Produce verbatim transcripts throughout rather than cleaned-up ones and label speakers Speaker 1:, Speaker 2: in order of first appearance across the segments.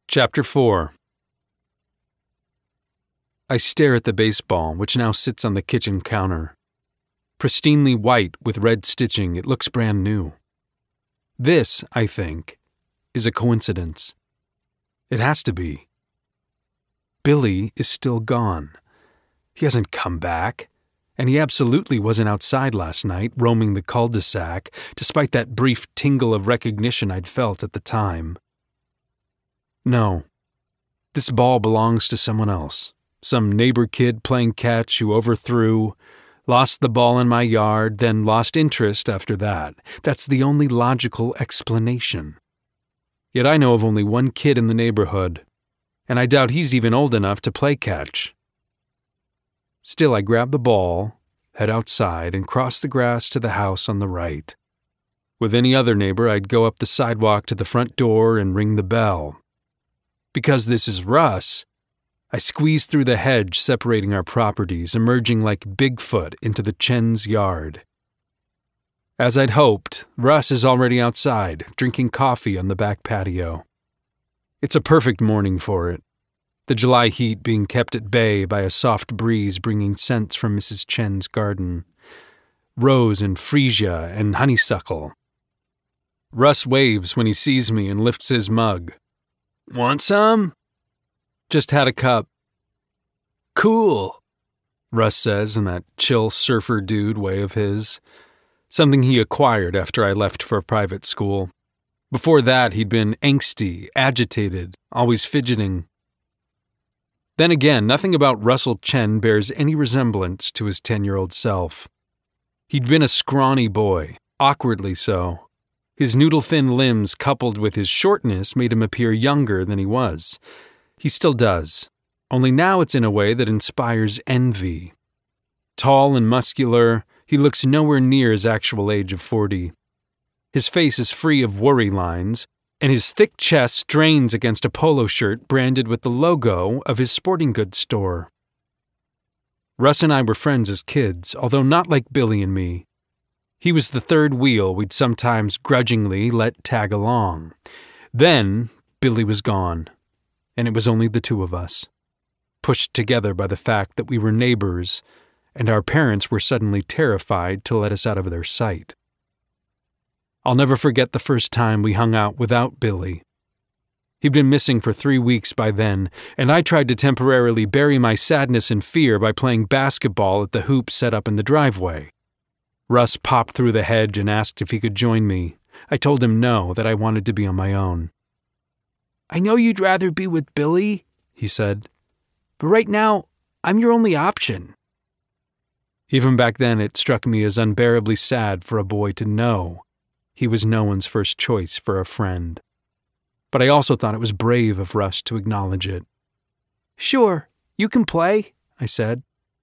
Speaker 1: Chapter four. I stare at the baseball, which now sits on the kitchen counter. Pristinely white with red stitching, it looks brand new. This, I think, is a coincidence. It has to be. Billy is still gone. He hasn't come back, and he absolutely wasn't outside last night, roaming the cul-de-sac, despite that brief tingle of recognition I'd felt at the time. No, this ball belongs to someone else. Some neighbor kid playing catch who overthrew, lost the ball in my yard, then lost interest after that. That's the only logical explanation. Yet I know of only one kid in the neighborhood, and I doubt he's even old enough to play catch. Still, I grab the ball, head outside, and cross the grass to the house on the right. With any other neighbor, I'd go up the sidewalk to the front door and ring the bell. Because this is Russ, I squeeze through the hedge separating our properties, emerging like Bigfoot into the Chen's yard. As I'd hoped, Russ is already outside, drinking coffee on the back patio. It's a perfect morning for it, the July heat being kept at bay by a soft breeze bringing scents from Missus Chen's garden. Rose and freesia and honeysuckle. Russ waves when he sees me and lifts his mug. Want some? Just had a cup. Cool, Russ says in that chill surfer dude way of his. Something he acquired after I left for private school. Before that, he'd been angsty, agitated, always fidgeting. Then again, nothing about Russell Chen bears any resemblance to his ten-year-old self. He'd been a scrawny boy, awkwardly so. His noodle-thin limbs coupled with his shortness made him appear younger than he was. He still does, only now it's in a way that inspires envy. Tall and muscular, he looks nowhere near his actual age of forty. His face is free of worry lines, and his thick chest strains against a polo shirt branded with the logo of his sporting goods store. Russ and I were friends as kids, although not like Billy and me. He was the third wheel we'd sometimes grudgingly let tag along. Then, Billy was gone, and it was only the two of us, pushed together by the fact that we were neighbors, and our parents were suddenly terrified to let us out of their sight. I'll never forget the first time we hung out without Billy. He'd been missing for three weeks by then, and I tried to temporarily bury my sadness and fear by playing basketball at the hoop set up in the driveway. Russ popped through the hedge and asked if he could join me. I told him no, that I wanted to be on my own. I know you'd rather be with Billy, he said, but right now, I'm your only option. Even back then, it struck me as unbearably sad for a boy to know he was no one's first choice for a friend. But I also thought it was brave of Russ to acknowledge it. Sure, you can play, I said.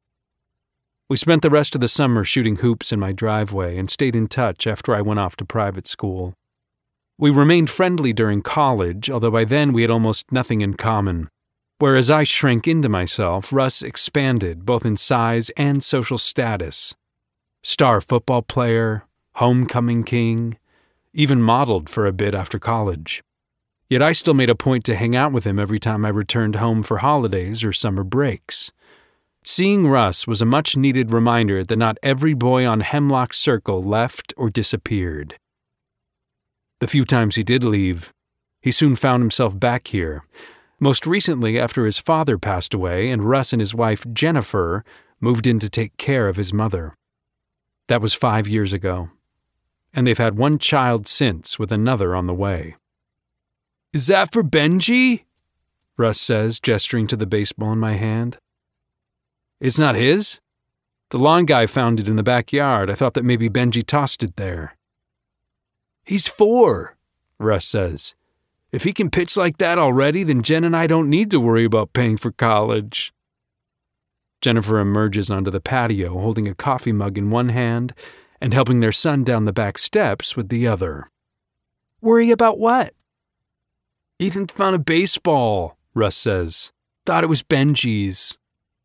Speaker 1: We spent the rest of the summer shooting hoops in my driveway and stayed in touch after I went off to private school. We remained friendly during college, although by then we had almost nothing in common. Whereas I shrank into myself, Russ expanded both in size and social status. Star football player, homecoming king, even modeled for a bit after college. Yet I still made a point to hang out with him every time I returned home for holidays or summer breaks. Seeing Russ was a much-needed reminder that not every boy on Hemlock Circle left or disappeared. The few times he did leave, he soon found himself back here, most recently after his father passed away and Russ and his wife Jennifer moved in to take care of his mother. That was five years ago, and they've had one child since with another on the way. Is that for Benji? Russ says, gesturing to the baseball in my hand. It's not his? The lawn guy found it in the backyard. I thought that maybe Benji tossed it there. He's four, Russ says. If he can pitch like that already, then Jen and I don't need to worry about paying for college. Jennifer emerges onto the patio, holding a coffee mug in one hand and helping their son down the back steps with the other. Worry about what? Ethan found a baseball, Russ says. Thought it was Benji's.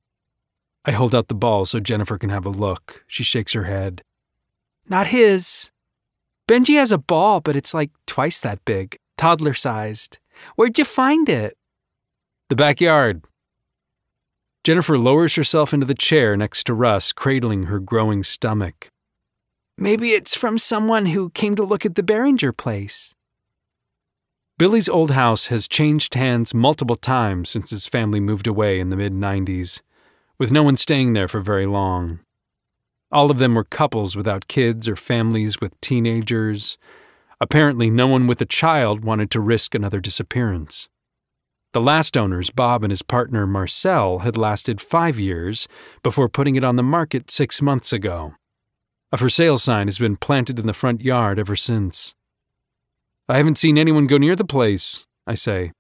Speaker 1: I hold out the ball so Jennifer can have a look. She shakes her head. Not his. Benji has a ball, but it's like twice that big, toddler-sized. Where'd you find it? The backyard. Jennifer lowers herself into the chair next to Russ, cradling her growing stomach. Maybe it's from someone who came to look at the Behringer place. Billy's old house has changed hands multiple times since his family moved away in the mid nineties, with no one staying there for very long. All of them were couples without kids or families with teenagers. Apparently, no one with a child wanted to risk another disappearance. The last owners, Bob and his partner Marcel, had lasted five years before putting it on the market six months ago. A for sale sign has been planted in the front yard ever since. I haven't seen anyone go near the place, I say.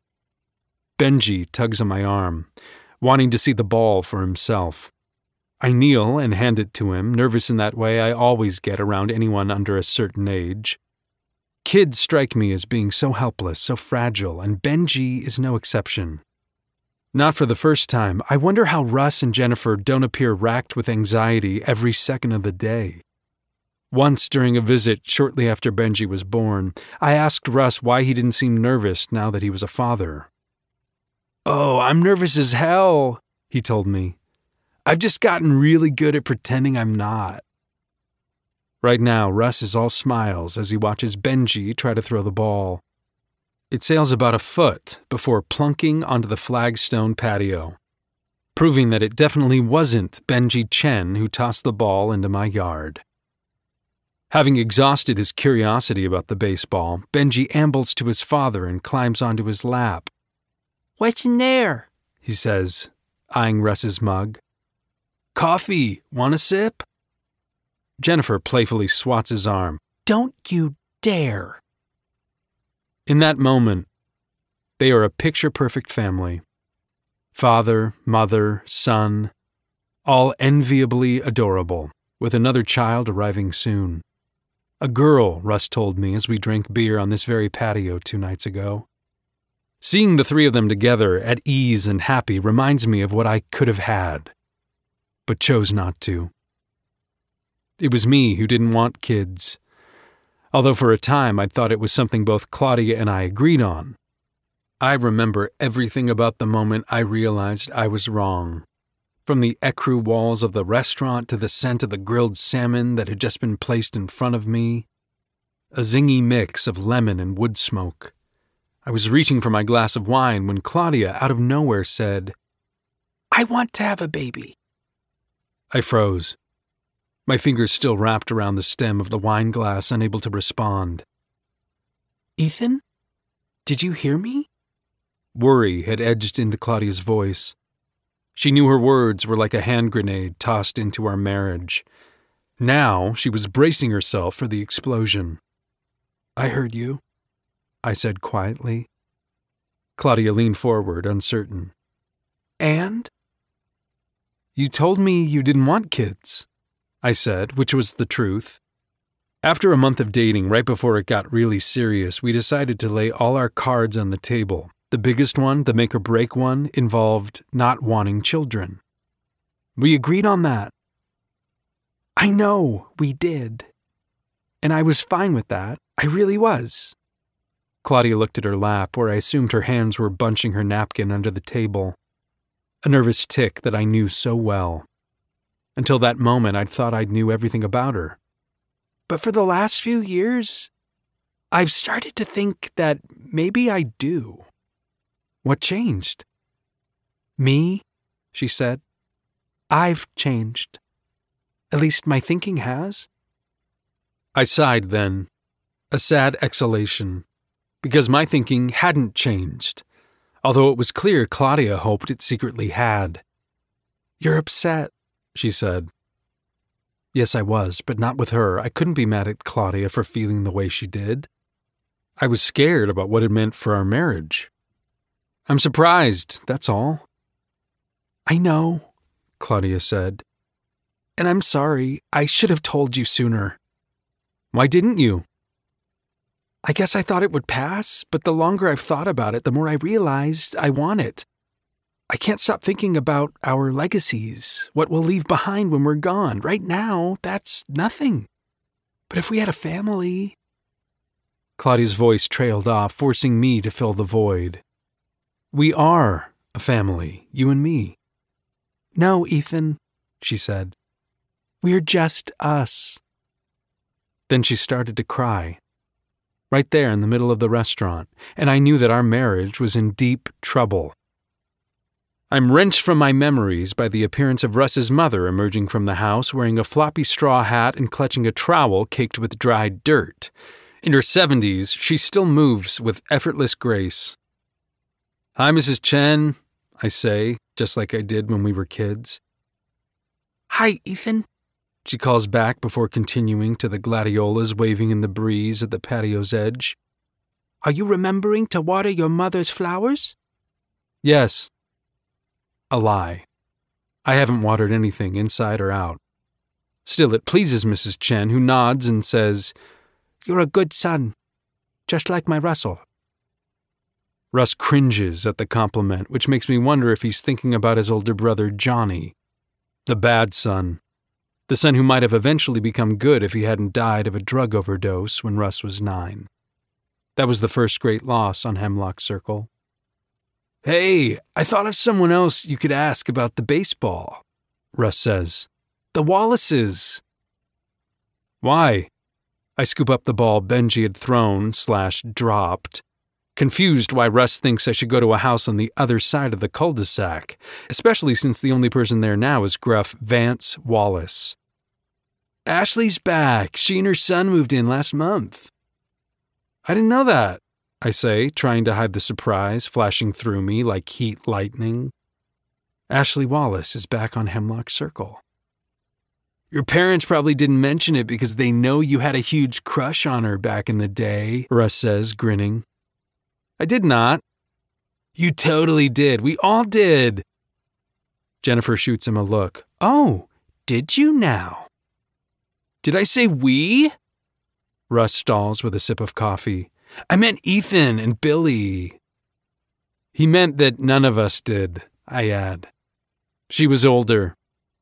Speaker 1: Benji tugs on my arm, wanting to see the ball for himself. I kneel and hand it to him, nervous in that way I always get around anyone under a certain age. Kids strike me as being so helpless, so fragile, and Benji is no exception. Not for the first time, I wonder how Russ and Jennifer don't appear racked with anxiety every second of the day. Once during a visit shortly after Benji was born, I asked Russ why he didn't seem nervous now that he was a father. "Oh, I'm nervous as hell," he told me. "I've just gotten really good at pretending I'm not." Right now, Russ is all smiles as he watches Benji try to throw the ball. It sails about a foot before plunking onto the flagstone patio, proving that it definitely wasn't Benji Chen who tossed the ball into my yard. Having exhausted his curiosity about the baseball, Benji ambles to his father and climbs onto his lap. "What's in there?" he says, eyeing Russ's mug. "Coffee. Want a sip?" Jennifer playfully swats his arm. "Don't you dare!" In that moment, they are a picture-perfect family. Father, mother, son, all enviably adorable, with another child arriving soon. A girl, Russ told me as we drank beer on this very patio two nights ago. Seeing the three of them together, at ease and happy, reminds me of what I could have had, but chose not to. It was me who didn't want kids, although for a time I'd thought it was something both Claudia and I agreed on. I remember everything about the moment I realized I was wrong, from the ecru walls of the restaurant to the scent of the grilled salmon that had just been placed in front of me, a zingy mix of lemon and wood smoke. I was reaching for my glass of wine when Claudia, out of nowhere, said, "I want to have a baby." I froze, my fingers still wrapped around the stem of the wine glass, unable to respond. "Ethan, did you hear me?" Worry had edged into Claudia's voice. She knew her words were like a hand grenade tossed into our marriage. Now she was bracing herself for the explosion. "I heard you," I said quietly. Claudia leaned forward, uncertain. "And?" "You told me you didn't want kids," I said, which was the truth. After a month of dating, right before it got really serious, we decided to lay all our cards on the table. The biggest one, the make-or-break one, involved not wanting children. We agreed on that. I know, we did. And I was fine with that. I really was. Claudia looked at her lap, where I assumed her hands were bunching her napkin under the table. A nervous tic that I knew so well. Until that moment, I'd thought I knew everything about her. But for the last few years, I've started to think that maybe I do. What changed? Me, she said. I've changed. At least my thinking has. I sighed then, a sad exhalation, because my thinking hadn't changed, although it was clear Claudia hoped it secretly had. You're upset, she said. Yes, I was, but not with her. I couldn't be mad at Claudia for feeling the way she did. I was scared about what it meant for our marriage. I'm surprised, that's all. I know, Claudia said. And I'm sorry, I should have told you sooner. Why didn't you? I guess I thought it would pass, but the longer I've thought about it, the more I realized I want it. I can't stop thinking about our legacies, what we'll leave behind when we're gone. Right now, that's nothing. But if we had a family... Claudia's voice trailed off, forcing me to fill the void. We are a family, you and me. No, Ethan, she said. We're just us. Then she started to cry. Right there in the middle of the restaurant, and I knew that our marriage was in deep trouble. I'm wrenched from my memories by the appearance of Russ's mother emerging from the house wearing a floppy straw hat and clutching a trowel caked with dried dirt. In her seventies, she still moves with effortless grace. Hi, Missus Chen, I say, just like I did when we were kids. Hi, Ethan, she calls back before continuing to the gladiolas waving in the breeze at the patio's edge. Are you remembering to water your mother's flowers? Yes. A lie. I haven't watered anything inside or out. Still, it pleases Missus Chen, who nods and says, You're a good son, just like my Russell. Russ cringes at the compliment, which makes me wonder if he's thinking about his older brother, Johnny, the bad son, the son who might have eventually become good if he hadn't died of a drug overdose when Russ was nine. That was the first great loss on Hemlock Circle. Hey, I thought of someone else you could ask about the baseball, Russ says. The Wallaces. Why? I scoop up the ball Benji had thrown slash dropped, confused why Russ thinks I should go to a house on the other side of the cul-de-sac, especially since the only person there now is gruff Vance Wallace. Ashley's back. She and her son moved in last month. I didn't know that, I say, trying to hide the surprise flashing through me like heat lightning. Ashley Wallace is back on Hemlock Circle. Your parents probably didn't mention it because they know you had a huge crush on her back in the day, Russ says, grinning. I did not. You totally did. We all did. Jennifer shoots him a look. Oh, did you now? Did I say we? Russ stalls with a sip of coffee. I meant Ethan and Billy. He meant that none of us did, I add. She was older.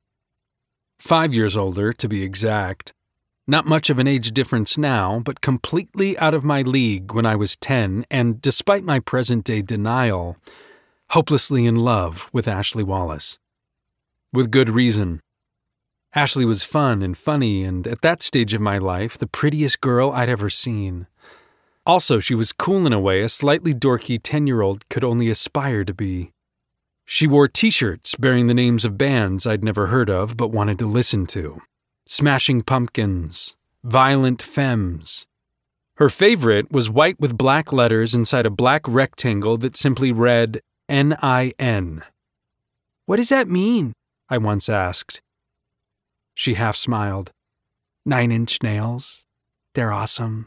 Speaker 1: Five years older, to be exact. Not much of an age difference now, but completely out of my league when I was ten, and despite my present-day denial, hopelessly in love with Ashley Wallace. With good reason. Ashley was fun and funny, and at that stage of my life, the prettiest girl I'd ever seen. Also, she was cool in a way a slightly dorky ten-year-old could only aspire to be. She wore t-shirts bearing the names of bands I'd never heard of but wanted to listen to. Smashing Pumpkins, Violent Femmes. Her favorite was white with black letters inside a black rectangle that simply read N I N. What does that mean? I once asked. She half smiled. Nine Inch Nails. They're awesome.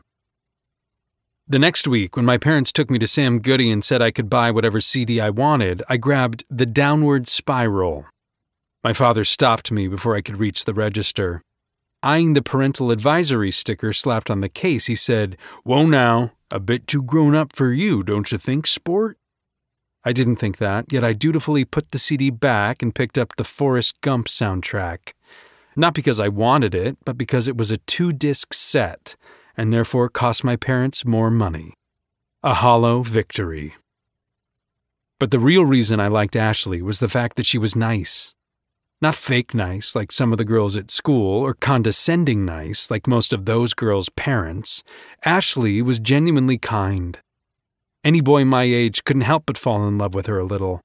Speaker 1: The next week, when my parents took me to Sam Goody and said I could buy whatever C D I wanted, I grabbed The Downward Spiral. My father stopped me before I could reach the register. Eyeing the parental advisory sticker slapped on the case, he said, Whoa now, a bit too grown up for you, don't you think, sport? I didn't think that, yet I dutifully put the C D back and picked up the Forrest Gump soundtrack. Not because I wanted it, but because it was a two-disc set, and therefore cost my parents more money. A hollow victory. But the real reason I liked Ashley was the fact that she was nice. Not fake nice like some of the girls at school, or condescending nice like most of those girls' parents. Ashley was genuinely kind. Any boy my age couldn't help but fall in love with her a little.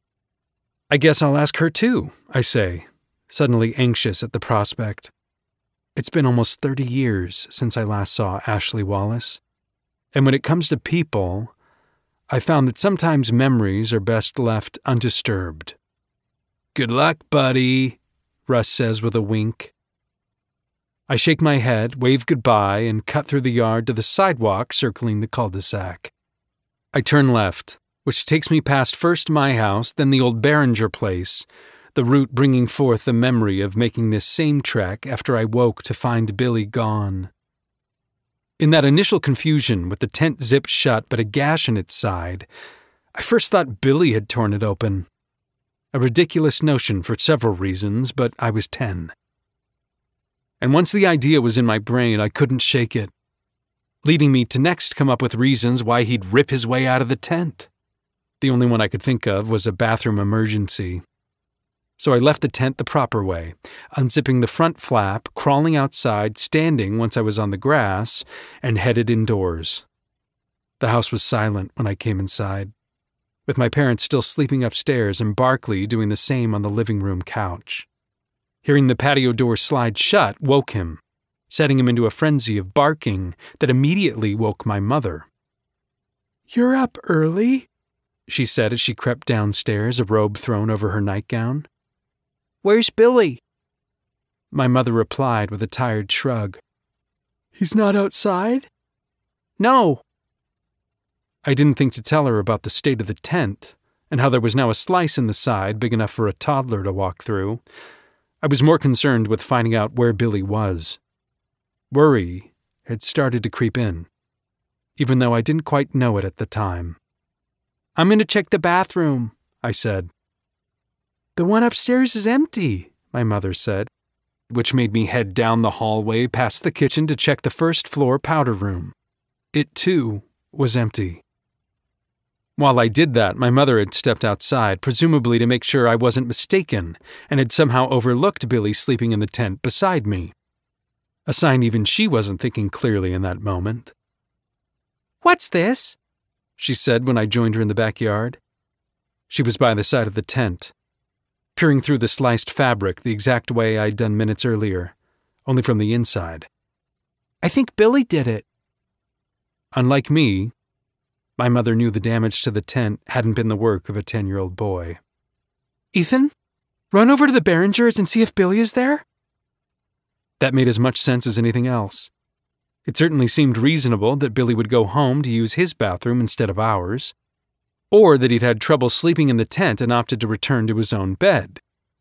Speaker 1: I guess I'll ask her too, I say, suddenly anxious at the prospect. It's been almost thirty years since I last saw Ashley Wallace, and when it comes to people, I found that sometimes memories are best left undisturbed. Good luck, buddy, Russ says with a wink. I shake my head, wave goodbye, and cut through the yard to the sidewalk circling the cul-de-sac. I turn left, which takes me past first my house, then the old Behringer place, the route bringing forth the memory of making this same trek after I woke to find Billy gone. In that initial confusion with the tent zipped shut but a gash in its side, I first thought Billy had torn it open. A ridiculous notion for several reasons, but I was ten. And once the idea was in my brain, I couldn't shake it. leading me to next come up with reasons why he'd rip his way out of the tent. The only one I could think of was a bathroom emergency. So I left the tent the proper way, unzipping the front flap, crawling outside, standing once I was on the grass, and headed indoors. The house was silent when I came inside, with my parents still sleeping upstairs and Barkley doing the same on the living room couch. Hearing the patio door slide shut woke him, setting him into a frenzy of barking that immediately woke my mother. "You're up early," she said as she crept downstairs, a robe thrown over her nightgown. "Where's Billy?" My mother replied with a tired shrug. "He's not outside?" "No." I didn't think to tell her about the state of the tent and how there was now a slice in the side big enough for a toddler to walk through. I was more concerned with finding out where Billy was. Worry had started to creep in, even though I didn't quite know it at the time. "I'm going to check the bathroom," I said. "The one upstairs is empty," my mother said, which made me head down the hallway past the kitchen to check the first floor powder room. It, too, was empty. While I did that, my mother had stepped outside, presumably to make sure I wasn't mistaken, and had somehow overlooked Billy sleeping in the tent beside me. A sign even she wasn't thinking clearly in that moment. "What's this?" she said when I joined her in the backyard. She was by the side of the tent, peering through the sliced fabric the exact way I'd done minutes earlier, only from the inside. "I think Billy did it." Unlike me, my mother knew the damage to the tent hadn't been the work of a ten-year-old boy. "Ethan, run over to the Beringers and see if Billy is there." That made as much sense as anything else. It certainly seemed reasonable that Billy would go home to use his bathroom instead of ours, or that he'd had trouble sleeping in the tent and opted to return to his own bed.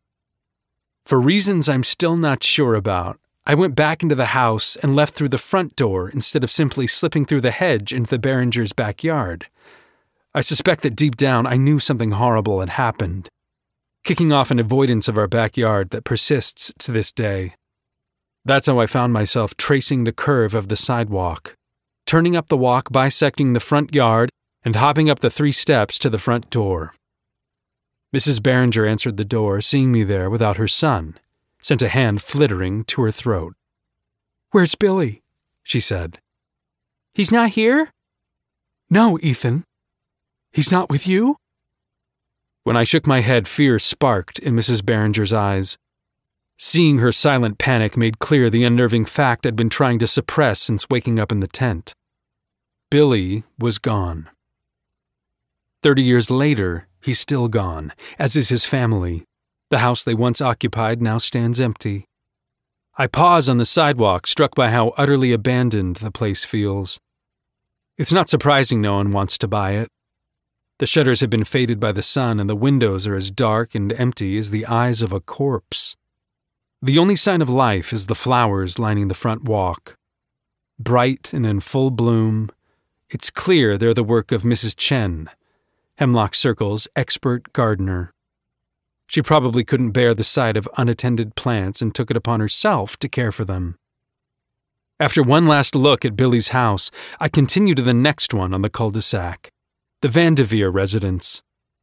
Speaker 1: For reasons I'm still not sure about, I went back into the house and left through the front door instead of simply slipping through the hedge into the Beringers' backyard. I suspect that deep down I knew something horrible had happened, kicking off an avoidance of our backyard that persists to this day. That's how I found myself tracing the curve of the sidewalk, turning up the walk bisecting the front yard and hopping up the three steps to the front door. Missus Beringer answered the door, seeing me there without her son, sent a hand flittering to her throat. "Where's Billy?" she said. "He's not here?" "No, Ethan. He's not with you?" When I shook my head, fear sparked in Missus Beringer's eyes. Seeing her silent panic made clear the unnerving fact I'd been trying to suppress since waking up in the tent. Billy was gone. Thirty years later, he's still gone, as is his family. The house they once occupied now stands empty. I pause on the sidewalk, struck by how utterly abandoned the place feels. It's not surprising no one wants to buy it. The shutters have been faded by the sun, and the windows are as dark and empty as the eyes of a corpse. The only sign of life is the flowers lining the front walk. Bright and in full bloom, it's clear they're the work of Missus Chen, Hemlock Circle's expert gardener. She probably couldn't bear the sight of unattended plants and took it upon herself to care for them. After one last look at Billy's house, I continue to the next one on the cul-de-sac, the Vandeveer residence.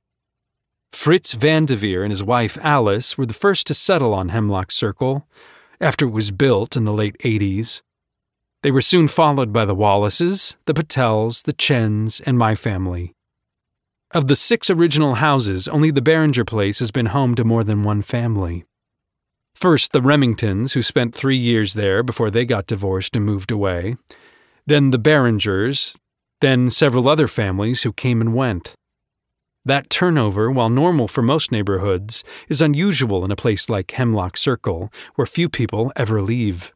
Speaker 1: Fritz Vandeveer and his wife Alice were the first to settle on Hemlock Circle, after it was built in the late eighties. They were soon followed by the Wallaces, the Patels, the Chens, and my family. Of the six original houses, only the Beringer place has been home to more than one family. First, the Remingtons, who spent three years there before they got divorced and moved away. Then the Beringers. Then several other families who came and went. That turnover, while normal for most neighborhoods, is unusual in a place like Hemlock Circle, where few people ever leave.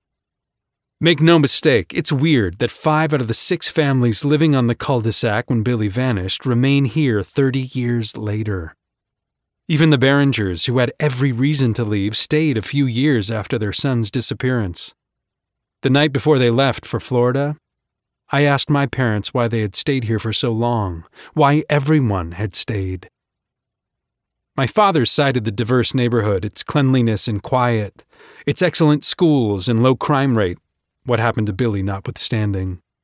Speaker 1: Make no mistake, it's weird that five out of the six families living on the cul-de-sac when Billy vanished remain here thirty years later. Even the Beringers, who had every reason to leave, stayed a few years after their son's disappearance. The night before they left for Florida, I asked my parents why they had stayed here for so long, why everyone had stayed. My father cited the diverse neighborhood, its cleanliness and quiet, its excellent schools and low crime rate, what happened to Billy notwithstanding.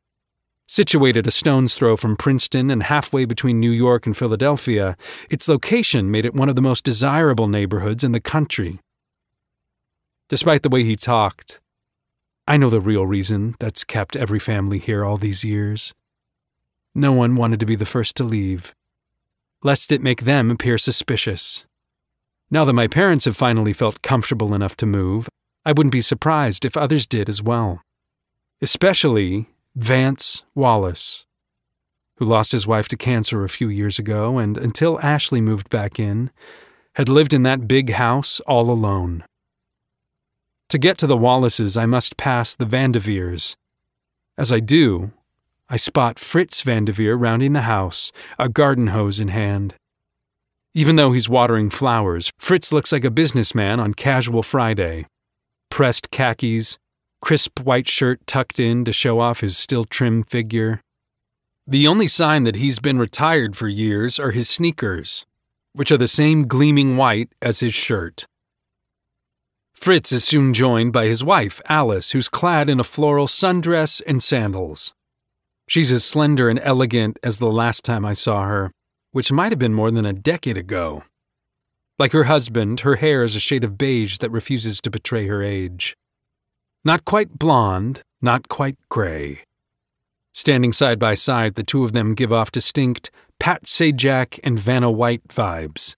Speaker 1: Situated a stone's throw from Princeton and halfway between New York and Philadelphia, its location made it one of the most desirable neighborhoods in the country. Despite the way he talked, I know the real reason that's kept every family here all these years. No one wanted to be the first to leave, lest it make them appear suspicious. Now that my parents have finally felt comfortable enough to move, I wouldn't be surprised if others did as well. Especially Vance Wallace, who lost his wife to cancer a few years ago and, until Ashley moved back in, had lived in that big house all alone. To get to the Wallaces, I must pass the Vandeveers. As I do, I spot Fritz Vandeveer rounding the house, a garden hose in hand. Even though he's watering flowers, Fritz looks like a businessman on casual Friday. Pressed khakis, crisp white shirt tucked in to show off his still trim figure. The only sign that he's been retired for years are his sneakers, which are the same gleaming white as his shirt. Fritz is soon joined by his wife, Alice, who's clad in a floral sundress and sandals. She's as slender and elegant as the last time I saw her, which might have been more than a decade ago. Like her husband, her hair is a shade of beige that refuses to betray her age. Not quite blonde, not quite gray. Standing side by side, the two of them give off distinct Pat Sajak and Vanna White vibes.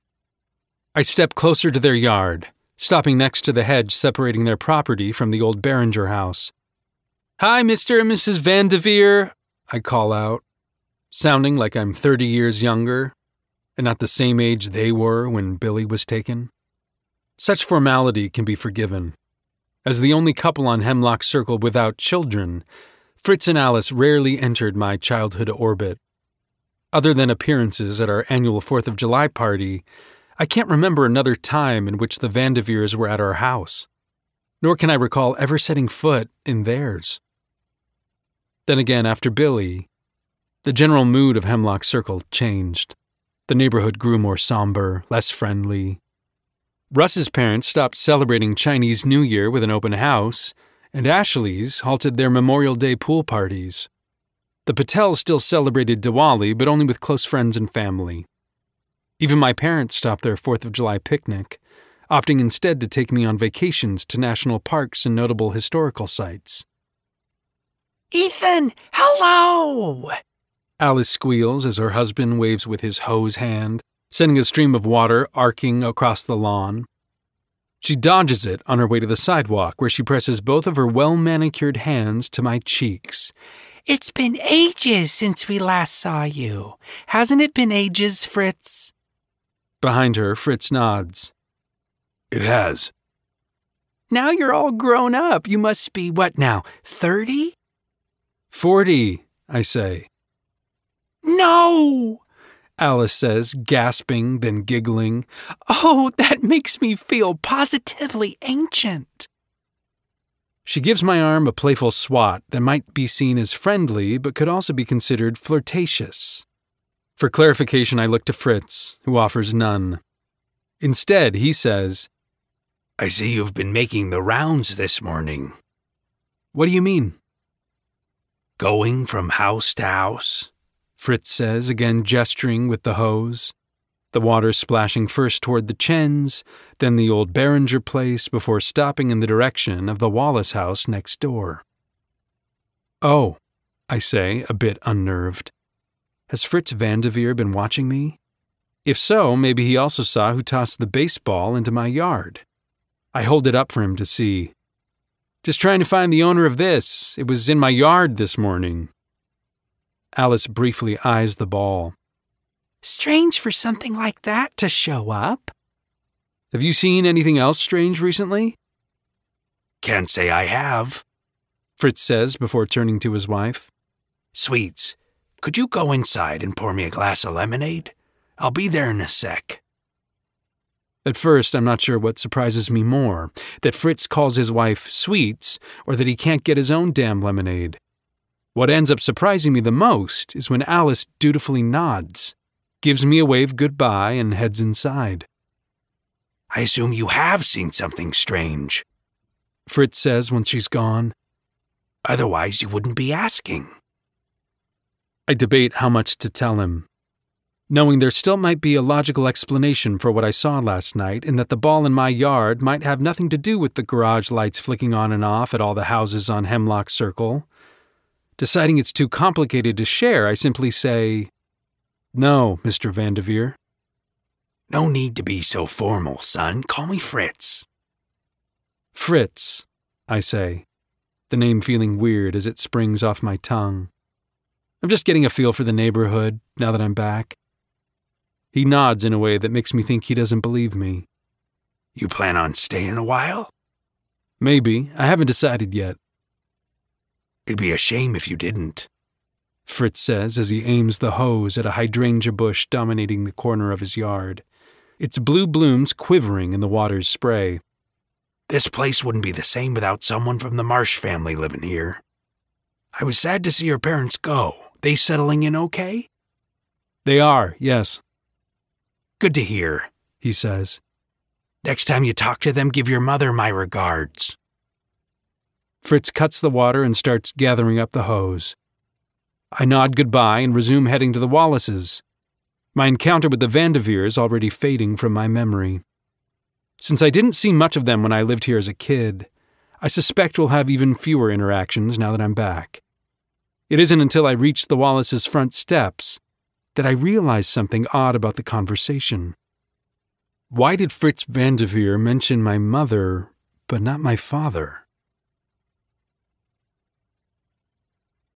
Speaker 1: I step closer to their yard, stopping next to the hedge separating their property from the old Behringer house. "Hi, Mister and Missus Vandeveer," I call out, sounding like I'm thirty years younger and not the same age they were when Billy was taken. Such formality can be forgiven. As the only couple on Hemlock Circle without children, Fritz and Alice rarely entered my childhood orbit. Other than appearances at our annual fourth of July party, I can't remember another time in which the Vandeveers were at our house, nor can I recall ever setting foot in theirs. Then again, after Billy, the general mood of Hemlock Circle changed. The neighborhood grew more somber, less friendly. Russ's parents stopped celebrating Chinese New Year with an open house, and Ashley's halted their Memorial Day pool parties. The Patels still celebrated Diwali, but only with close friends and family. Even my parents stopped their fourth of July picnic, opting instead to take me on vacations to national parks and notable historical sites.
Speaker 2: "Ethan, hello!"
Speaker 1: Alice squeals as her husband waves with his hose hand, sending a stream of water arcing across the lawn. She dodges it on her way to the sidewalk, where she presses both of her well-manicured hands to my cheeks.
Speaker 2: "It's been ages since we last saw you. Hasn't it been ages, Fritz?"
Speaker 1: Behind her, Fritz nods.
Speaker 3: "It has."
Speaker 2: "Now you're all grown up. You must be, what now, thirty?
Speaker 1: Forty, I say.
Speaker 2: "No!"
Speaker 1: Alice says, gasping, then giggling.
Speaker 2: "Oh, that makes me feel positively ancient."
Speaker 1: She gives my arm a playful swat that might be seen as friendly but could also be considered flirtatious. For clarification, I look to Fritz, who offers none. Instead, he says,
Speaker 3: "I see you've been making the rounds this morning."
Speaker 1: "What do you mean?"
Speaker 3: "Going from house to house,"
Speaker 1: Fritz says, again gesturing with the hose. The water splashing first toward the Chens, then the old Behringer place, before stopping in the direction of the Wallace house next door. "Oh," I say, a bit unnerved. Has Fritz Vandeveer been watching me? If so, maybe he also saw who tossed the baseball into my yard. I hold it up for him to see. "Just trying to find the owner of this. It was in my yard this morning." Alice briefly eyes the ball.
Speaker 2: "Strange for something like that to show up."
Speaker 1: "Have you seen anything else strange recently?"
Speaker 3: "Can't say I have,"
Speaker 1: Fritz says before turning to his wife.
Speaker 3: "Sweets, could you go inside and pour me a glass of lemonade? I'll be there in a sec."
Speaker 1: At first, I'm not sure what surprises me more, that Fritz calls his wife Sweets, or that he can't get his own damn lemonade. What ends up surprising me the most is when Alice dutifully nods, gives me a wave goodbye, and heads inside.
Speaker 3: "I assume you have seen something strange,"
Speaker 1: Fritz says once she's gone.
Speaker 3: "Otherwise you wouldn't be asking."
Speaker 1: I debate how much to tell him, knowing there still might be a logical explanation for what I saw last night, and that the ball in my yard might have nothing to do with the garage lights flicking on and off at all the houses on Hemlock Circle. Deciding it's too complicated to share, I simply say, "No, Mister Vanderveer."
Speaker 3: No need to be so formal, son. Call me Fritz.
Speaker 1: Fritz, I say, the name feeling weird as it springs off my tongue. I'm just getting a feel for the neighborhood now that I'm back. He nods in a way that makes me think he doesn't believe me.
Speaker 3: You plan on staying a while?
Speaker 1: Maybe. I haven't decided yet.
Speaker 3: It'd be a shame if you didn't,
Speaker 1: Fritz says as he aims the hose at a hydrangea bush dominating the corner of his yard, its blue blooms quivering in the water's spray.
Speaker 3: This place wouldn't be the same without someone from the Marsh family living here. I was sad to see your parents go. They settling in okay?
Speaker 1: They are, yes.
Speaker 3: Good to hear, he says. Next time you talk to them, give your mother my regards.
Speaker 1: Fritz cuts the water and starts gathering up the hose. I nod goodbye and resume heading to the Wallaces, my encounter with the Vanderveers already fading from my memory. Since I didn't see much of them when I lived here as a kid, I suspect we'll have even fewer interactions now that I'm back. It isn't until I reach the Wallaces' front steps that I realize something odd about the conversation. Why did Fritz Vanderveer mention my mother, but not my father?